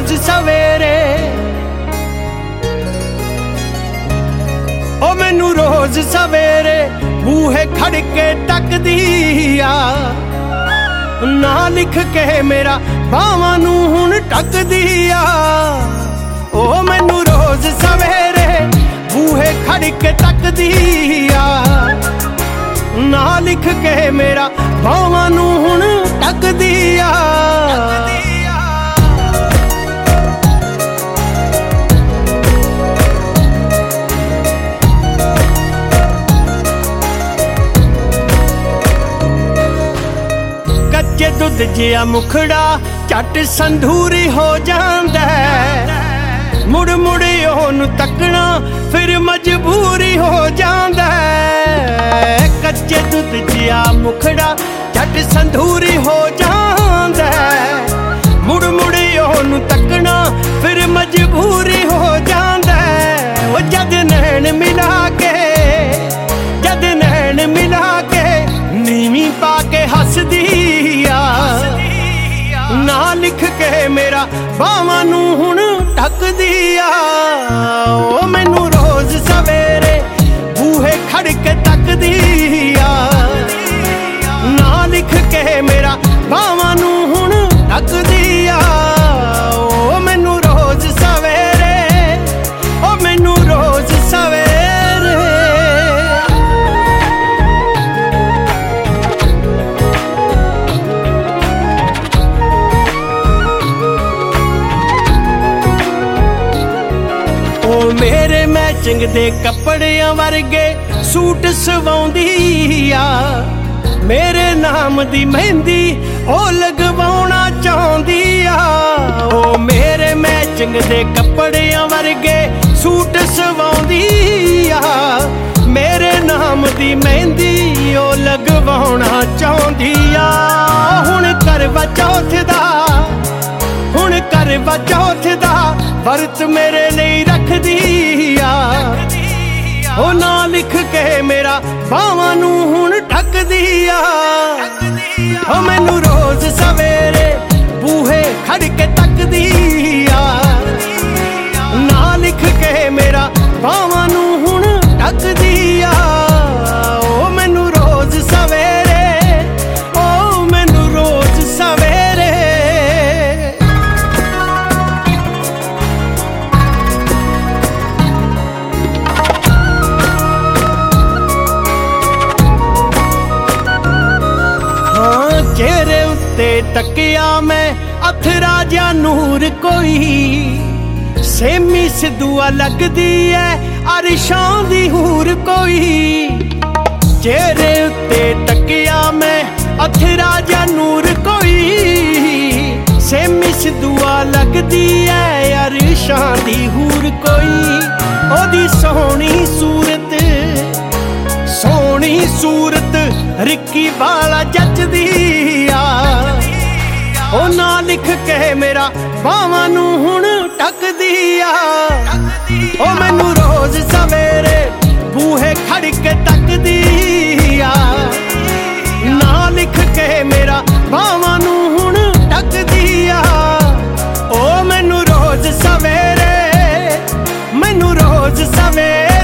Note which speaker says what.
Speaker 1: रोज सवेरे ओ मैनू रोज सवेरे बूहे खड़के तकदी आ ना लिख के मेरा बावां नू हुण टकदी आ ओ मैनू रोज सवेरे बूहे खड़के तकदी आ ना लिख के मेरा बावां नू हुण टकदी आ कच्चे दुध जिया मुखड़ा झट संधूरी हो जांदा है मुड़ मुड़ ओनू तकना फिर मजबूरी हो जांदा है कच्चे दुध जिया मुखड़ा झट संधूरी हो जांदा है मुड़ मुड़ ओनू तकना फिर मजबूरी हो जांदा है वो जद नैन मिला के नीवी पाके हसदी आ ना लिख के मेरा बावां नू हुण ढकदी आ ओ मैनू रोज सवेरे बूहे खड़के तकदी आ ना लिख के मेरा बावां नू हुण ढकदी आ ओ मैनू रोज सवेरे ओ मैनू रोज सवेरे मेरे मैचिंग दे कपड़ियां वर्गे सूट सवाउंदी आ मेरे नाम दी मेहंदी ओ लगवाउणा चाहुंदी आ ओ मेरे मैचिंग दे कपड़ियां वर्गे सूट सवाउंदी आ मेरे नाम दी मेहंदी ओ लगवाउणा चाहुंदी आ हुण करवा चौथ दा हुण करवा चौथ दा वरत मेरे लिए रखदी आ ओ ना लिख के मेरा बावां नू हुण ढकदी आ ओ मैनू रोज सवेरे बूहे खड़के तकदी आ ना लिख के मेरा बावां नू हुण ढकदी आ ओ मैनू रोज सवेरे ओ मैनू रोज सवेरे चेहरे उत्ते तकिया मैं अथरा जा नूर कोई सेमी सिद्धूआ लगदी है अरिशां दी हूर कोई चेहरे उत्ते तकिया मैं अथरा जा नूर कोई सेमी सिद्धूआ लगदी है अरिशां दी हूर कोई ओदी सोहनी सूरत रिक्की वाला जचदी आ ओ ना लिख के मेरा बावां नू हुण ढकदी आ ओ मैनू रोज सवेरे बूहे खड़के तकदी आ ना लिख के मेरा बावां नू हुण ढकदी आ ओ मैनू रोज सवेरे